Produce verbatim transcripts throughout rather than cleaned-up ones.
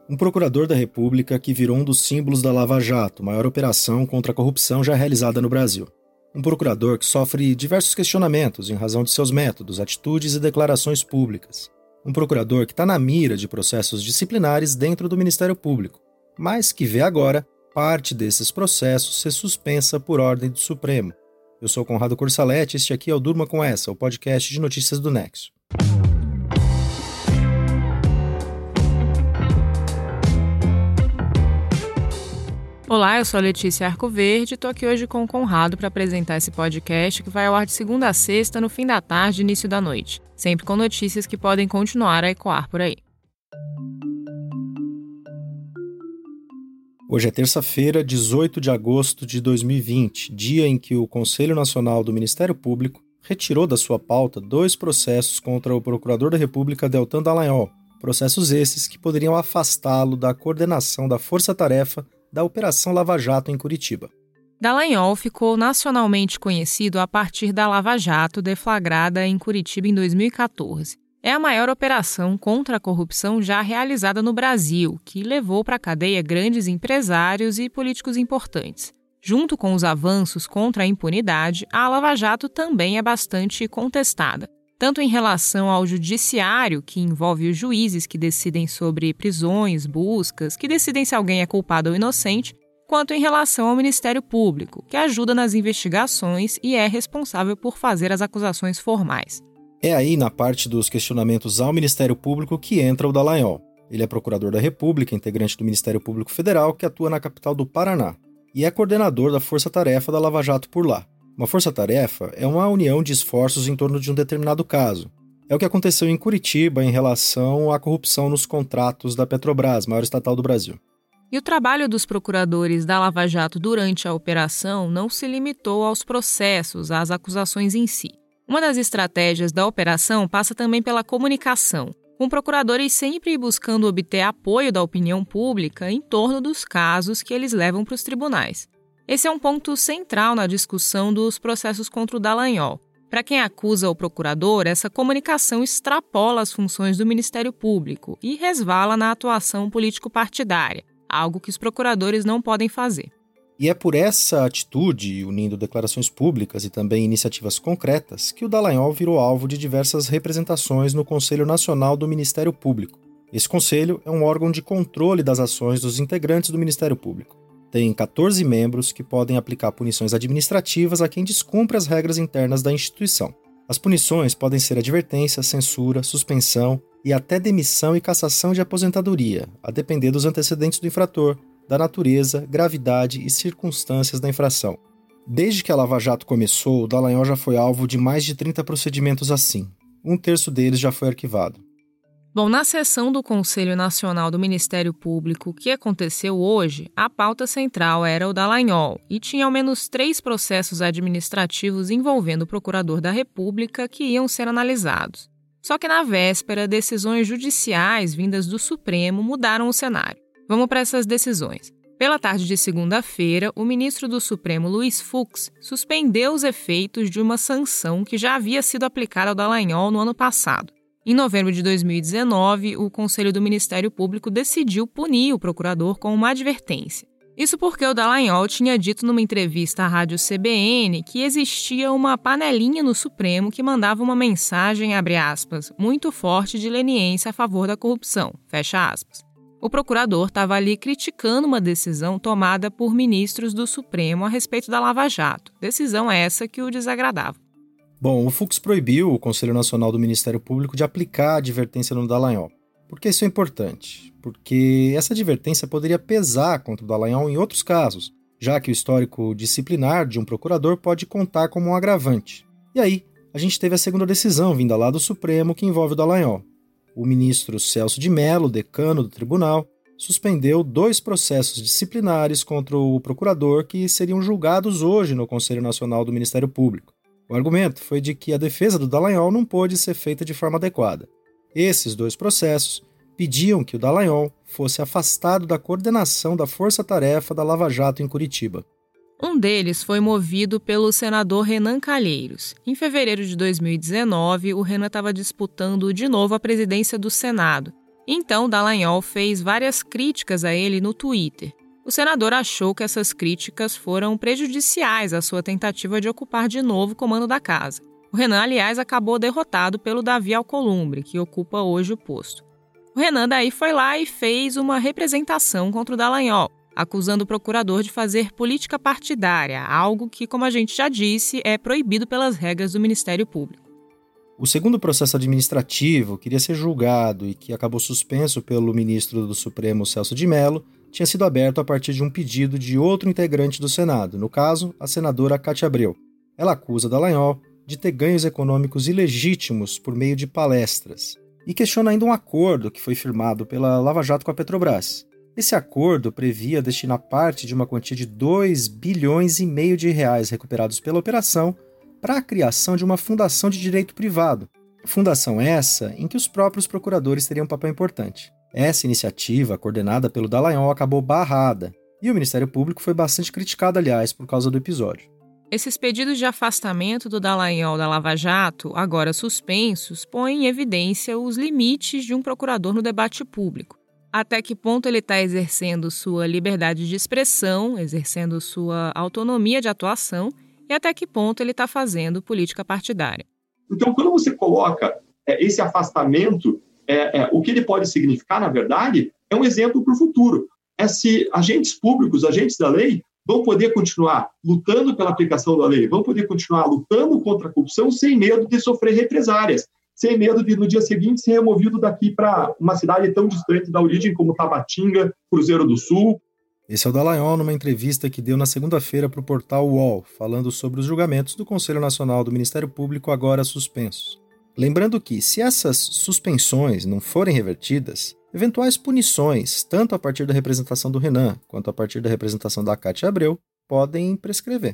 Um procurador da República que virou um dos símbolos da Lava Jato, maior operação contra a corrupção já realizada no Brasil. Um procurador que sofre diversos questionamentos em razão de seus métodos, atitudes e declarações públicas. Um procurador que está na mira de processos disciplinares dentro do Ministério Público, mas que vê agora parte desses processos ser suspensa por ordem do Supremo. Eu sou Conrado Corsaletti e este aqui é o Durma Com Essa, o podcast de notícias do Nexo. Olá, eu sou a Letícia Arcoverde e estou aqui hoje com o Conrado para apresentar esse podcast que vai ao ar de segunda a sexta, no fim da tarde e início da noite, sempre com notícias que podem continuar a ecoar por aí. Hoje é terça-feira, dezoito de agosto de dois mil e vinte, dia em que o Conselho Nacional do Ministério Público retirou da sua pauta dois processos contra o Procurador da República Deltan Dallagnol, processos esses que poderiam afastá-lo da coordenação da força-tarefa da Operação Lava Jato em Curitiba. Dallagnol ficou nacionalmente conhecido a partir da Lava Jato deflagrada em Curitiba em dois mil e catorze. É a maior operação contra a corrupção já realizada no Brasil, que levou para a cadeia grandes empresários e políticos importantes. Junto com os avanços contra a impunidade, a Lava Jato também é bastante contestada, tanto em relação ao judiciário, que envolve os juízes que decidem sobre prisões, buscas, que decidem se alguém é culpado ou inocente, quanto em relação ao Ministério Público, que ajuda nas investigações e é responsável por fazer as acusações formais. É aí, na parte dos questionamentos ao Ministério Público, que entra o Dallagnol. Ele é procurador da República, integrante do Ministério Público Federal, que atua na capital do Paraná, e é coordenador da força-tarefa da Lava Jato por lá. Uma força-tarefa é uma união de esforços em torno de um determinado caso. É o que aconteceu em Curitiba em relação à corrupção nos contratos da Petrobras, maior estatal do Brasil. E o trabalho dos procuradores da Lava Jato durante a operação não se limitou aos processos, às acusações em si. Uma das estratégias da operação passa também pela comunicação, com procuradores sempre buscando obter apoio da opinião pública em torno dos casos que eles levam para os tribunais. Esse é um ponto central na discussão dos processos contra o Dallagnol. Para quem acusa o procurador, essa comunicação extrapola as funções do Ministério Público e resvala na atuação político-partidária, algo que os procuradores não podem fazer. E é por essa atitude, unindo declarações públicas e também iniciativas concretas, que o Dallagnol virou alvo de diversas representações no Conselho Nacional do Ministério Público. Esse conselho é um órgão de controle das ações dos integrantes do Ministério Público. Tem catorze membros que podem aplicar punições administrativas a quem descumpre as regras internas da instituição. As punições podem ser advertência, censura, suspensão e até demissão e cassação de aposentadoria, a depender dos antecedentes do infrator, da natureza, gravidade e circunstâncias da infração. Desde que a Lava Jato começou, o Dallagnol já foi alvo de mais de trinta procedimentos assim. Um terço deles já foi arquivado. Bom, na sessão do Conselho Nacional do Ministério Público que aconteceu hoje, a pauta central era o Dallagnol e tinha ao menos três processos administrativos envolvendo o Procurador da República que iam ser analisados. Só que na véspera, decisões judiciais vindas do Supremo mudaram o cenário. Vamos para essas decisões. Pela tarde de segunda-feira, o ministro do Supremo, Luiz Fux, suspendeu os efeitos de uma sanção que já havia sido aplicada ao Dallagnol no ano passado. Em novembro de dois mil e dezenove, o Conselho do Ministério Público decidiu punir o procurador com uma advertência. Isso porque o Dallagnol tinha dito numa entrevista à rádio C B N que existia uma panelinha no Supremo que mandava uma mensagem, abre aspas, muito forte de leniência a favor da corrupção, fecha aspas. O procurador estava ali criticando uma decisão tomada por ministros do Supremo a respeito da Lava Jato, decisão essa que o desagradava. Bom, o Fux proibiu o Conselho Nacional do Ministério Público de aplicar a advertência no Dallagnol. Por que isso é importante? Porque essa advertência poderia pesar contra o Dallagnol em outros casos, já que o histórico disciplinar de um procurador pode contar como um agravante. E aí, a gente teve a segunda decisão vinda lá do Supremo que envolve o Dallagnol. O ministro Celso de Mello, decano do tribunal, suspendeu dois processos disciplinares contra o procurador que seriam julgados hoje no Conselho Nacional do Ministério Público. O argumento foi de que a defesa do Dallagnol não pôde ser feita de forma adequada. Esses dois processos pediam que o Dallagnol fosse afastado da coordenação da força-tarefa da Lava Jato em Curitiba. Um deles foi movido pelo senador Renan Calheiros. Em fevereiro de dois mil e dezenove, o Renan estava disputando de novo a presidência do Senado. Então, Dallagnol fez várias críticas a ele no Twitter. O senador achou que essas críticas foram prejudiciais à sua tentativa de ocupar de novo o comando da casa. O Renan, aliás, acabou derrotado pelo Davi Alcolumbre, que ocupa hoje o posto. O Renan daí foi lá e fez uma representação contra o Dallagnol, acusando o procurador de fazer política partidária, algo que, como a gente já disse, é proibido pelas regras do Ministério Público. O segundo processo administrativo, que iria ser julgado e que acabou suspenso pelo ministro do Supremo, Celso de Mello, tinha sido aberto a partir de um pedido de outro integrante do Senado, no caso, a senadora Cátia Abreu. Ela acusa Dallagnol de ter ganhos econômicos ilegítimos por meio de palestras e questiona ainda um acordo que foi firmado pela Lava Jato com a Petrobras. Esse acordo previa destinar parte de uma quantia de dois bilhões e meio de reais recuperados pela operação para a criação de uma fundação de direito privado. Fundação essa em que os próprios procuradores teriam um papel importante. Essa iniciativa, coordenada pelo Dallagnol, acabou barrada, e o Ministério Público foi bastante criticado, aliás, por causa do episódio. Esses pedidos de afastamento do Dallagnol da Lava Jato, agora suspensos, põem em evidência os limites de um procurador no debate público. Até que ponto ele está exercendo sua liberdade de expressão, exercendo sua autonomia de atuação, e até que ponto ele está fazendo política partidária. Então, quando você coloca é, esse afastamento, é, é, o que ele pode significar, na verdade, é um exemplo para o futuro. É se agentes públicos, agentes da lei, vão poder continuar lutando pela aplicação da lei, vão poder continuar lutando contra a corrupção sem medo de sofrer represárias, sem medo de, no dia seguinte, ser removido daqui para uma cidade tão distante da origem como Tabatinga, Cruzeiro do Sul. Esse é o Dallagnol numa entrevista que deu na segunda-feira para o portal U O L, falando sobre os julgamentos do Conselho Nacional do Ministério Público agora suspensos. Lembrando que, se essas suspensões não forem revertidas, eventuais punições, tanto a partir da representação do Renan quanto a partir da representação da Cátia Abreu, podem prescrever.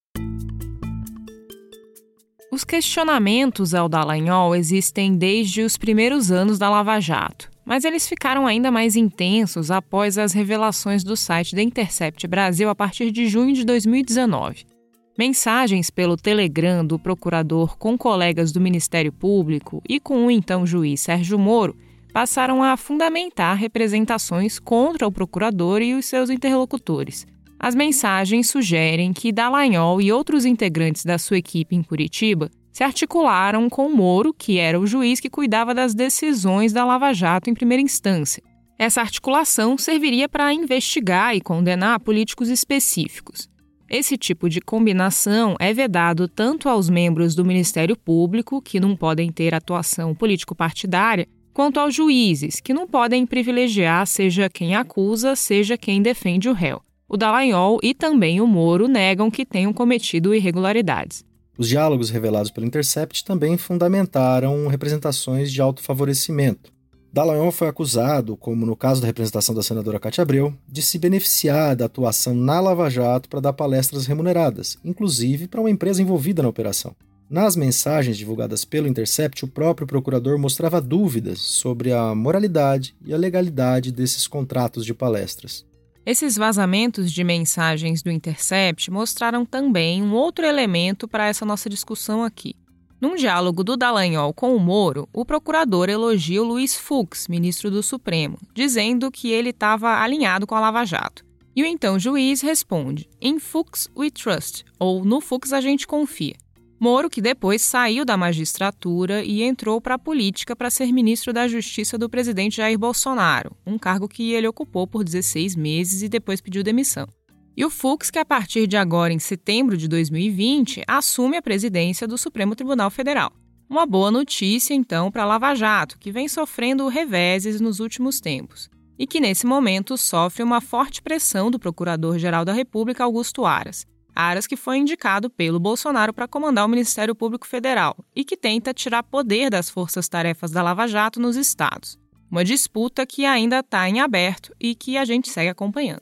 Os questionamentos ao Dallagnol existem desde os primeiros anos da Lava Jato, mas eles ficaram ainda mais intensos após as revelações do site The Intercept Brasil a partir de junho de dois mil e dezenove. Mensagens pelo Telegram do procurador com colegas do Ministério Público e com o então juiz Sérgio Moro passaram a fundamentar representações contra o procurador e os seus interlocutores. As mensagens sugerem que Dallagnol e outros integrantes da sua equipe em Curitiba se articularam com Moro, que era o juiz que cuidava das decisões da Lava Jato em primeira instância. Essa articulação serviria para investigar e condenar políticos específicos. Esse tipo de combinação é vedado tanto aos membros do Ministério Público, que não podem ter atuação político-partidária, quanto aos juízes, que não podem privilegiar seja quem acusa, seja quem defende o réu. O Dallagnol e também o Moro negam que tenham cometido irregularidades. Os diálogos revelados pelo Intercept também fundamentaram representações de autofavorecimento. Dallagnol foi acusado, como no caso da representação da senadora Cátia Abreu, de se beneficiar da atuação na Lava Jato para dar palestras remuneradas, inclusive para uma empresa envolvida na operação. Nas mensagens divulgadas pelo Intercept, o próprio procurador mostrava dúvidas sobre a moralidade e a legalidade desses contratos de palestras. Esses vazamentos de mensagens do Intercept mostraram também um outro elemento para essa nossa discussão aqui. Num diálogo do Dallagnol com o Moro, o procurador elogia o Luiz Fux, ministro do Supremo, dizendo que ele estava alinhado com a Lava Jato. E o então juiz responde, "In Fux we trust", ou "No Fux a gente confia". Moro, que depois saiu da magistratura e entrou para a política para ser ministro da Justiça do presidente Jair Bolsonaro, um cargo que ele ocupou por dezesseis meses e depois pediu demissão. E o Fux, que a partir de agora, em setembro de dois mil e vinte, assume a presidência do Supremo Tribunal Federal. Uma boa notícia, então, para a Lava Jato, que vem sofrendo reveses nos últimos tempos, e que, nesse momento, sofre uma forte pressão do Procurador-Geral da República, Augusto Aras. Aras, que foi indicado pelo Bolsonaro para comandar o Ministério Público Federal e que tenta tirar poder das forças-tarefas da Lava Jato nos estados. Uma disputa que ainda está em aberto e que a gente segue acompanhando.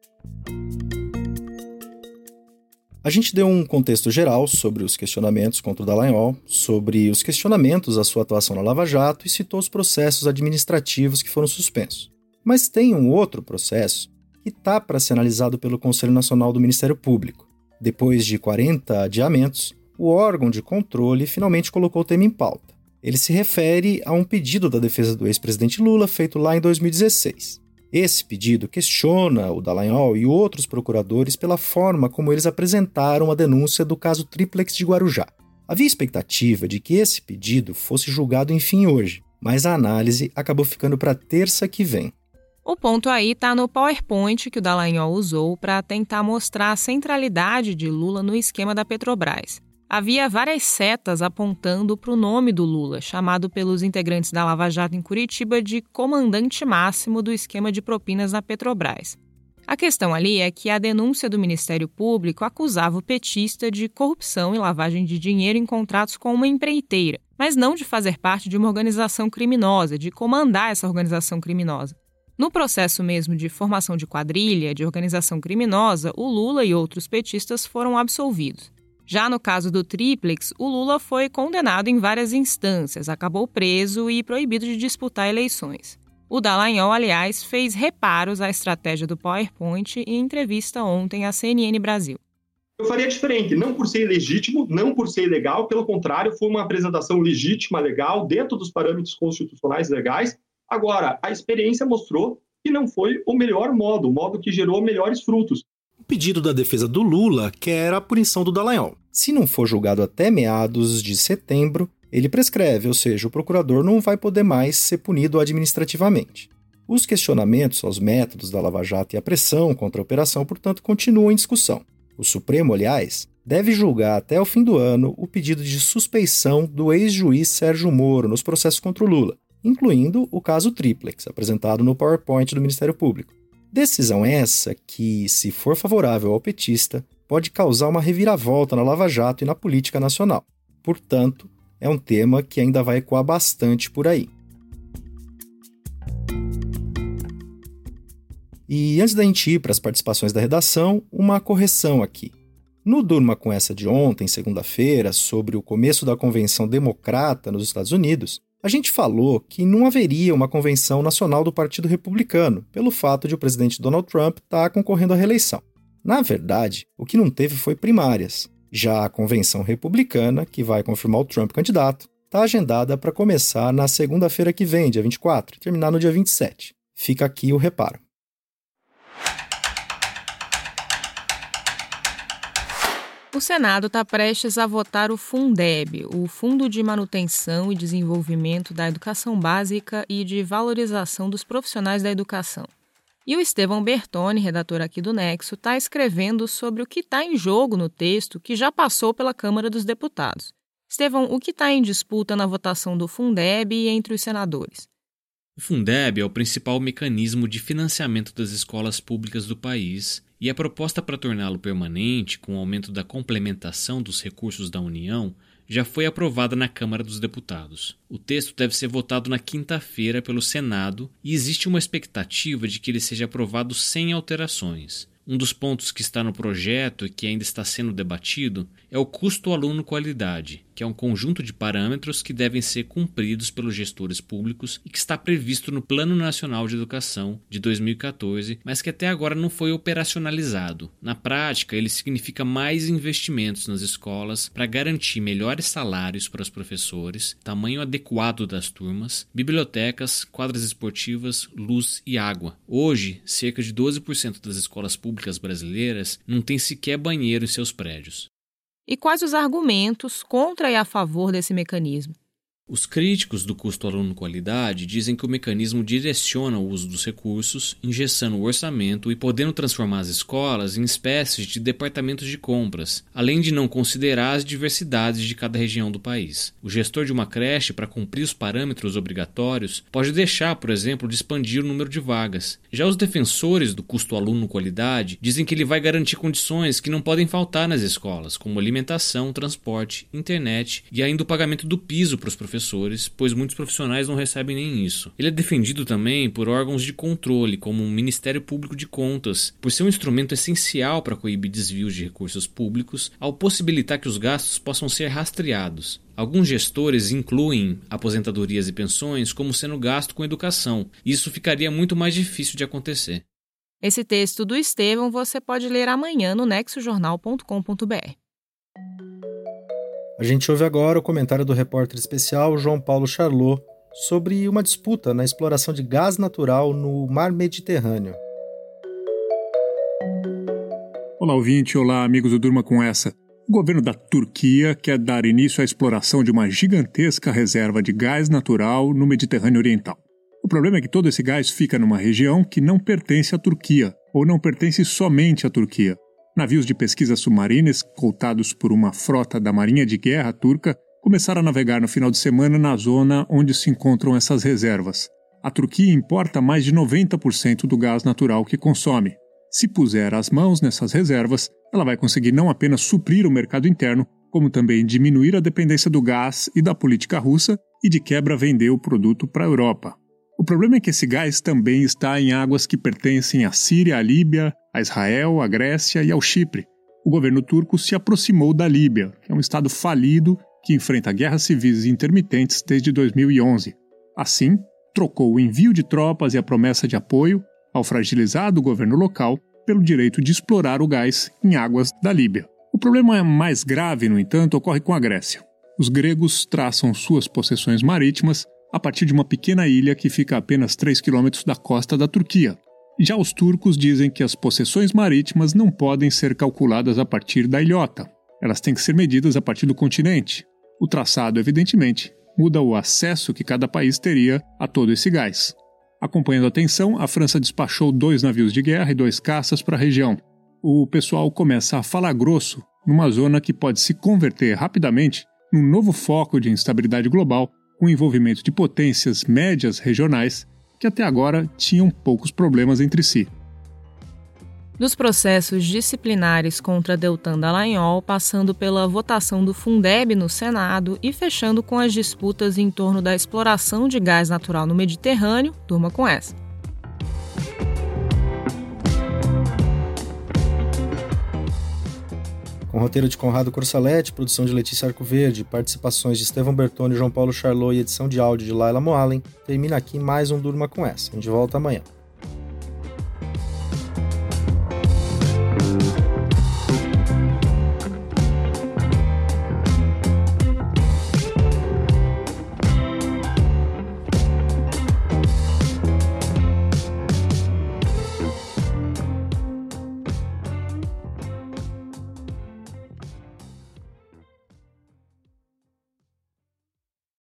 A gente deu um contexto geral sobre os questionamentos contra o Dallagnol, sobre os questionamentos à sua atuação na Lava Jato e citou os processos administrativos que foram suspensos. Mas tem um outro processo que está para ser analisado pelo Conselho Nacional do Ministério Público. Depois de quarenta adiamentos, o órgão de controle finalmente colocou o tema em pauta. Ele se refere a um pedido da defesa do ex-presidente Lula feito lá em dois mil e dezesseis. Esse pedido questiona o Dallagnol e outros procuradores pela forma como eles apresentaram a denúncia do caso Triplex de Guarujá. Havia expectativa de que esse pedido fosse julgado enfim hoje, mas a análise acabou ficando para terça que vem. O ponto aí está no PowerPoint que o Dallagnol usou para tentar mostrar a centralidade de Lula no esquema da Petrobras. Havia várias setas apontando para o nome do Lula, chamado pelos integrantes da Lava Jato em Curitiba de comandante máximo do esquema de propinas na Petrobras. A questão ali é que a denúncia do Ministério Público acusava o petista de corrupção e lavagem de dinheiro em contratos com uma empreiteira, mas não de fazer parte de uma organização criminosa, de comandar essa organização criminosa. No processo mesmo de formação de quadrilha, de organização criminosa, o Lula e outros petistas foram absolvidos. Já no caso do Triplex, o Lula foi condenado em várias instâncias, acabou preso e proibido de disputar eleições. O Dallagnol, aliás, fez reparos à estratégia do PowerPoint em entrevista ontem à C N N Brasil. Eu faria diferente, não por ser ilegítimo, não por ser ilegal, pelo contrário, foi uma apresentação legítima, legal, dentro dos parâmetros constitucionais legais. Agora, a experiência mostrou que não foi o melhor modo, o modo que gerou melhores frutos. O pedido da defesa do Lula quer a punição do Dallagnol. Se não for julgado até meados de setembro, ele prescreve, ou seja, o procurador não vai poder mais ser punido administrativamente. Os questionamentos aos métodos da Lava Jato e a pressão contra a operação, portanto, continuam em discussão. O Supremo, aliás, deve julgar até o fim do ano o pedido de suspeição do ex-juiz Sérgio Moro nos processos contra o Lula, incluindo o caso Triplex, apresentado no PowerPoint do Ministério Público. Decisão essa que, se for favorável ao petista, pode causar uma reviravolta na Lava Jato e na política nacional. Portanto, é um tema que ainda vai ecoar bastante por aí. E antes da gente ir para as participações da redação, uma correção aqui. No Durma com essa de ontem, segunda-feira, sobre o começo da Convenção Democrata nos Estados Unidos, a gente falou que não haveria uma convenção nacional do Partido Republicano, pelo fato de o presidente Donald Trump estar concorrendo à reeleição. Na verdade, o que não teve foi primárias. Já a convenção republicana, que vai confirmar o Trump candidato, está agendada para começar na segunda-feira que vem, dia vinte e quatro, e terminar no dia vinte e sete. Fica aqui o reparo. O Senado está prestes a votar o Fundeb, o Fundo de Manutenção e Desenvolvimento da Educação Básica e de Valorização dos Profissionais da Educação. E o Estevão Bertoni, redator aqui do Nexo, está escrevendo sobre o que está em jogo no texto que já passou pela Câmara dos Deputados. Estevão, o que está em disputa na votação do Fundeb e entre os senadores? O Fundeb é o principal mecanismo de financiamento das escolas públicas do país e a proposta para torná-lo permanente, com o aumento da complementação dos recursos da União, já foi aprovada na Câmara dos Deputados. O texto deve ser votado na quinta-feira pelo Senado e existe uma expectativa de que ele seja aprovado sem alterações. Um dos pontos que está no projeto e que ainda está sendo debatido é o custo aluno-qualidade, que é um conjunto de parâmetros que devem ser cumpridos pelos gestores públicos e que está previsto no Plano Nacional de Educação de dois mil e catorze, mas que até agora não foi operacionalizado. Na prática, ele significa mais investimentos nas escolas para garantir melhores salários para os professores, tamanho adequado das turmas, bibliotecas, quadras esportivas, luz e água. Hoje, cerca de doze por cento das escolas públicas brasileiras não têm sequer banheiro em seus prédios. E quais os argumentos contra e a favor desse mecanismo? Os críticos do custo aluno-qualidade dizem que o mecanismo direciona o uso dos recursos, engessando o orçamento e podendo transformar as escolas em espécies de departamentos de compras, além de não considerar as diversidades de cada região do país. O gestor de uma creche, para cumprir os parâmetros obrigatórios, pode deixar, por exemplo, de expandir o número de vagas. Já os defensores do custo aluno-qualidade dizem que ele vai garantir condições que não podem faltar nas escolas, como alimentação, transporte, internet e ainda o pagamento do piso para os professores. professores, pois muitos profissionais não recebem nem isso. Ele é defendido também por órgãos de controle, como o Ministério Público de Contas, por ser um instrumento essencial para coibir desvios de recursos públicos, ao possibilitar que os gastos possam ser rastreados. Alguns gestores incluem aposentadorias e pensões como sendo gasto com educação, e isso ficaria muito mais difícil de acontecer. Esse texto do Estevão você pode ler amanhã no nexo jornal ponto com ponto b r. A gente ouve agora o comentário do repórter especial João Paulo Charlot sobre uma disputa na exploração de gás natural no mar Mediterrâneo. Olá, ouvinte. Olá, amigos do Durma Com Essa. O governo da Turquia quer dar início à exploração de uma gigantesca reserva de gás natural no Mediterrâneo Oriental. O problema é que todo esse gás fica numa região que não pertence à Turquia, ou não pertence somente à Turquia. Navios de pesquisa submarina, escoltados por uma frota da Marinha de Guerra turca, começaram a navegar no final de semana na zona onde se encontram essas reservas. A Turquia importa mais de noventa por cento do gás natural que consome. Se puser as mãos nessas reservas, ela vai conseguir não apenas suprir o mercado interno, como também diminuir a dependência do gás e da política russa e de quebra vender o produto para a Europa. O problema é que esse gás também está em águas que pertencem à Síria, à Líbia, a Israel, à Grécia e ao Chipre. O governo turco se aproximou da Líbia, que é um estado falido que enfrenta guerras civis intermitentes desde dois mil e onze. Assim, trocou o envio de tropas e a promessa de apoio ao fragilizado governo local pelo direito de explorar o gás em águas da Líbia. O problema mais grave, no entanto, ocorre com a Grécia. Os gregos traçam suas possessões marítimas a partir de uma pequena ilha que fica a apenas três quilômetros da costa da Turquia. Já os turcos dizem que as possessões marítimas não podem ser calculadas a partir da ilhota. Elas têm que ser medidas a partir do continente. O traçado, evidentemente, muda o acesso que cada país teria a todo esse gás. Acompanhando a tensão, a França despachou dois navios de guerra e dois caças para a região. O pessoal começa a falar grosso numa zona que pode se converter rapidamente num novo foco de instabilidade global com o envolvimento de potências médias regionais que até agora tinham poucos problemas entre si. Dos processos disciplinares contra Deltan Dallagnol, passando pela votação do Fundeb no Senado e fechando com as disputas em torno da exploração de gás natural no Mediterrâneo, Durma Com Essa. Com roteiro de Conrado Corsaletti, produção de Letícia Arcoverde, participações de Estevão Bertoni e João Paulo Charlot e edição de áudio de Laila Moalen, termina aqui mais um Durma Com Essa. A gente volta amanhã.